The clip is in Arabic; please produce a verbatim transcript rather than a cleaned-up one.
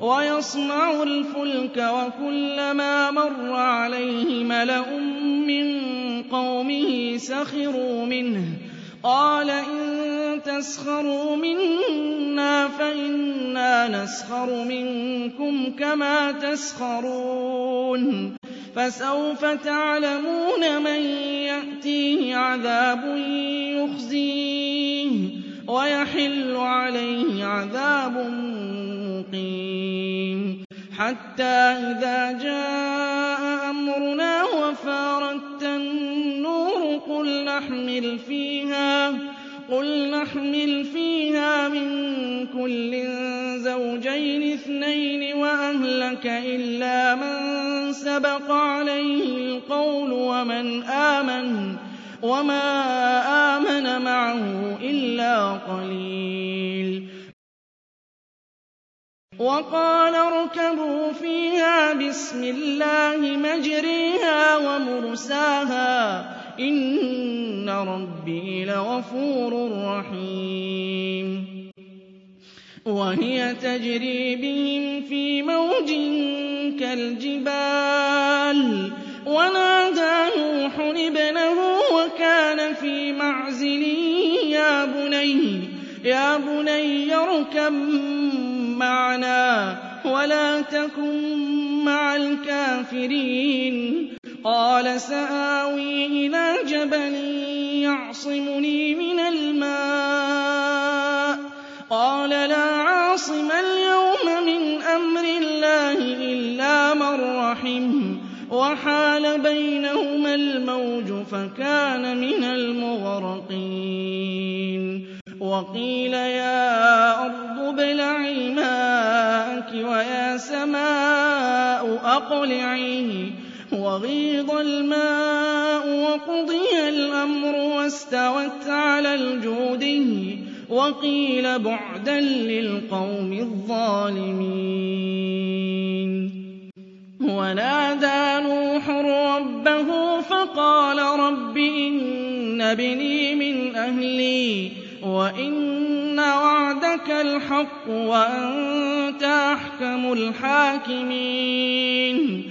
وَيَصْنَعُ الْفُلْكَ وَكُلَّمَا مَرَّ عَلَيْهِ مَلَأٌ مِّن قَوْمِهِ سَخِرُوا مِنْهُ قَالَ إِن تَسْخَرُوا مِنَّا فَإِنَّا نَسْخَرُ مِنكُمْ كَمَا تَسْخَرُونَ فَسَوْفَ تَعْلَمُونَ مَن يَأْتِيهِ عَذَابٌ يُخْزِيهِ وَيَحِلُّ عَلَيْهِ عَذَابٌ مُّقِيمٌ حَتَّىٰ إِذَا جَاءَ أَمْرُنَا وَفَارَتِ النُّورُ قُلْ نَحْمِلُ فِيهَا قُلْ نَحْمِلُ فِيهَا مِن كُلٍّ زَوْجَيْنِ اثْنَيْنِ وَأَهْلَكَ إِلَّا مَن سَبَقَ عَلَيْهِ الْقَوْلُ وَمَنْ آمَنَ وَمَا آمَنَ مَعَهُ إِلَّا قَلِيلٌ وَقَالَ ارْكَبُوا فِيهَا بِسْمِ اللَّهِ مَجْرَاهَا وَمُرْسَاهَا ۚ إِنَّ رَبِّي لَغَفُورٌ رَّحِيمٌ وَهِيَ تَجْرِي بِهِمْ فِي مَوْجٍ كَالْجِبَالِ وَنَادَىٰ نُوحٌ ابْنَهُ وَكَانَ فِي مَعْزِلٍ يَا بُنَيَّ ارْكَب مَّعَنَا وَلَا تَكُن مَّعَ الْكَافِرِينَ قَالَ سَآوِي إِلَىٰ جَبَلٍ يَعْصِمُنِي مِنَ الْمَاءِ قَالَ لَا عَاصِمَ الْيَوْمَ مِنْ أَمْرِ اللَّهِ إِلَّا مَن رَّحِمَ وَحَالَ بَيْنَهُمَا الْمَوْجُ فَكَانَ مِنَ الْمُغْرَقِينَ وَقِيلَ يَا أَرْضُ ابْلَعِي مَاءَكِ وَيَا سَمَاءُ أَقْلِعِي وَغِيضَ الْمَاءُ وَقُضِيَ الْأَمْرُ وَاسْتَوَتْ عَلَى الْجُودِيِّ وَقِيلَ بُعْدًا لِّلْقَوْمِ الظَّالِمِينَ وَنَادَىٰ نُوحٌ رَّبَّهُ فَقَالَ رَبِّ إِنَّ ابْنِي مِنْ أَهْلِي وَإِنَّ وَعْدَكَ الْحَقُّ وَأَنتَ أَحْكَمُ الْحَاكِمِينَ